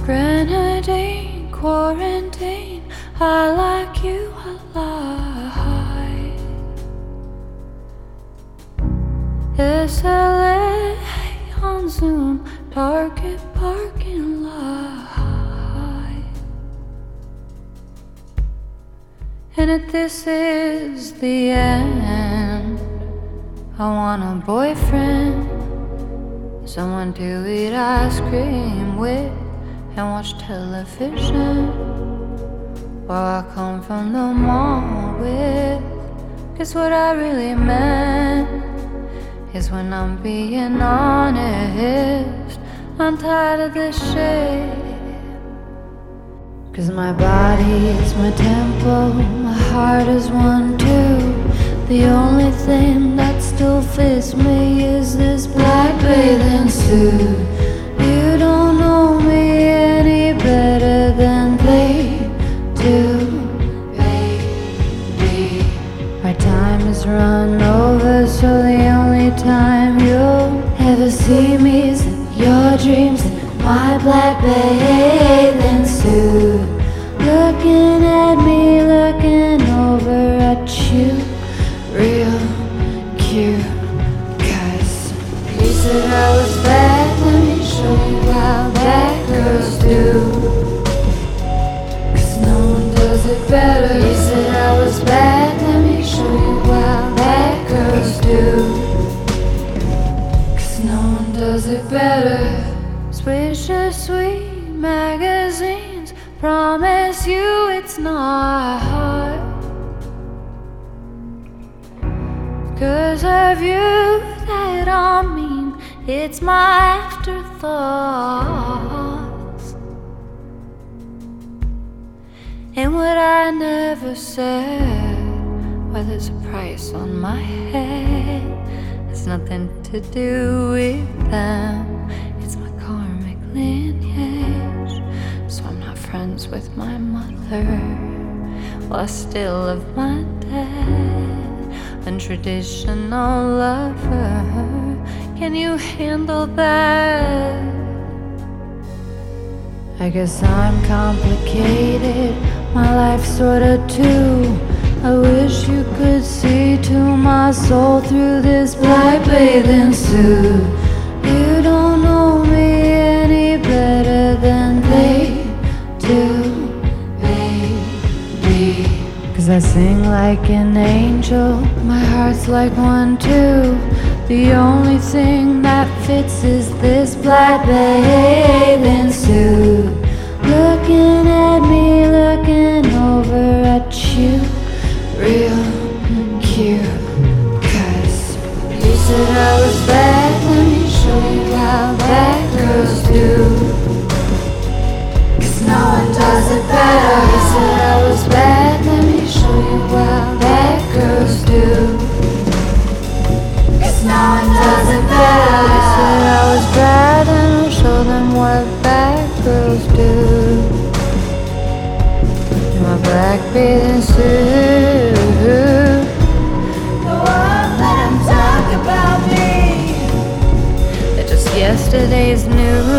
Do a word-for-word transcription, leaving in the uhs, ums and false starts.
Grenadine, quarantine, I like you alive. S L A on Zoom, Target parking lot. And if this is the end, I want a boyfriend, someone to eat ice cream with and watch television while I come from the mall with. Guess what I really meant is when I'm being honest, I'm tired of this shit. Cause my body is my temple, my heart is one too. The only thing that still fits me is this black bathing suit. You don't know me any better than they do, baby. Our time is run over, so the only time you'll ever see me is in your dreams in my black bathing suit. Looking at me, looking over at you, real cute. Cause you said I was bad, let me show you how bad girls do. Cause no one does it better. You said I was bad, let me show you how bad girls do. Cause no one does it better. Swisher Sweet magazines promise you it's not hard. Cause of you that I mean, it's my afterthoughts. And what I never said, well, there's a price on my head. It's nothing to do with them, it's my karmic lineage. So I'm not friends with my mother, well, I still love my dad. Untraditional lover, can you handle that? I guess I'm complicated, my life sorta too. I wish you could see to my soul through this black bathing suit. You don't know me any better than they do, baby. Cause I sing like an angel, my heart's like one too. The only thing that fits is this black bathing suit. Looking at me, looking over at you, real cute. Cause you said I was bad, let me show you how bad girls do. Cause no one does it better. You said I was bad, let me show you how bad girls do. Cause no one does it better. You said I was bad, and I'll show them what bad girls do. In my black bathing suit, Go on, let 'em talk about me. they're just yesterday's news.